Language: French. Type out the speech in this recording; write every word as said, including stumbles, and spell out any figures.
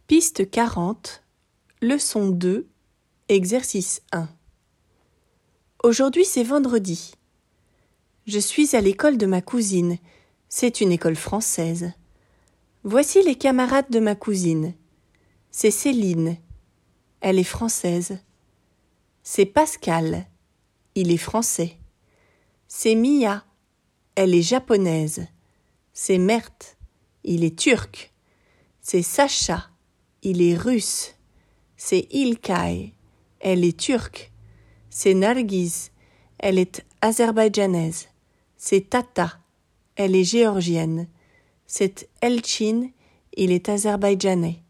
Piste quarante, leçon deux, exercice un. Aujourd'hui c'est vendredi. Je suis à l'école de ma cousine. C'est une école française. Voici les camarades de ma cousine. C'est Céline. Elle est française. C'est Pascal. Il est français. C'est Mia. Elle est japonaise. C'est Mert. Il est turc. C'est Sacha. Il est russe. C'est İlkay. Elle est turque. C'est Nargiz. Elle est azerbaïdjanaise. C'est Tata. Elle est géorgienne. C'est Elçin. Il est azerbaïdjanais.